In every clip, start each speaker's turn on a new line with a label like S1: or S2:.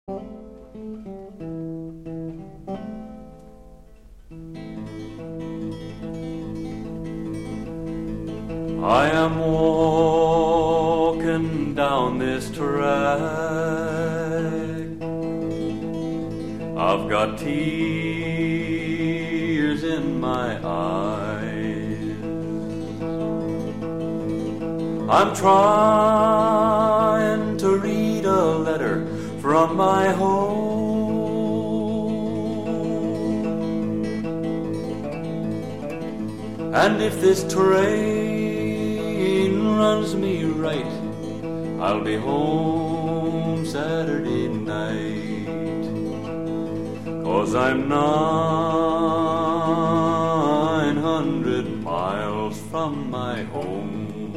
S1: I am walking down this track. I've got tears in my eyes. I'm trying to read a letter from my home. And if this train runs me right, I'll be home Saturday night. 'Cause I'm 900 miles from my home.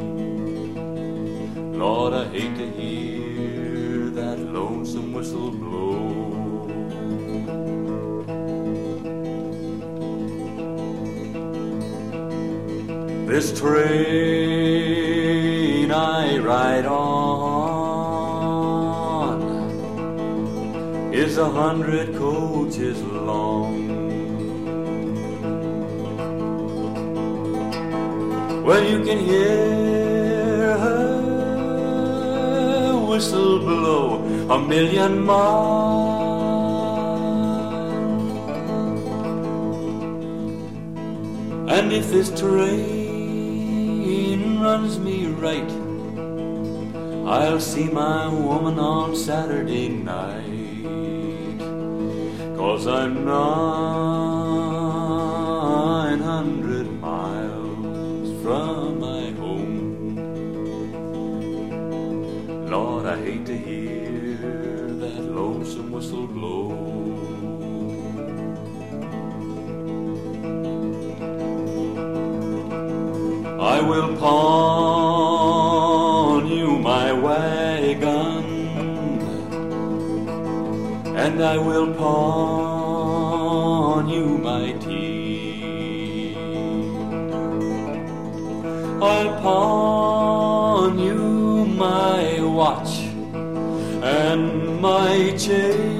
S1: Lord, I hate to hear that lonesome whistle blow. This train I ride on is 100 coaches long. Well, you can hear her whistle blow a million miles. And if this train runs me right, I'll see my woman on Saturday night. 'Cause I'm 900 miles from my home. Lord, I hate to hear that lonesome whistle blow. I will pawn you my wagon, and I will pawn you my tea. I'll pawn you my watch and my chain.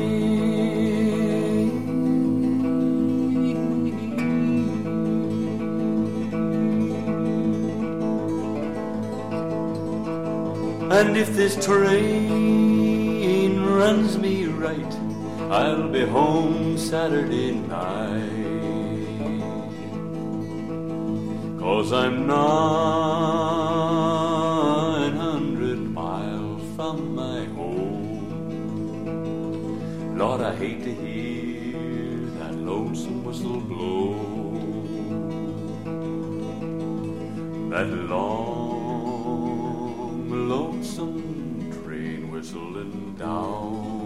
S1: And if this train runs me right, I'll be home Saturday night. 'Cause I'm 900 miles from my home. Lord, I hate to hear that lonesome whistle blow. That long, lonesome train whistling down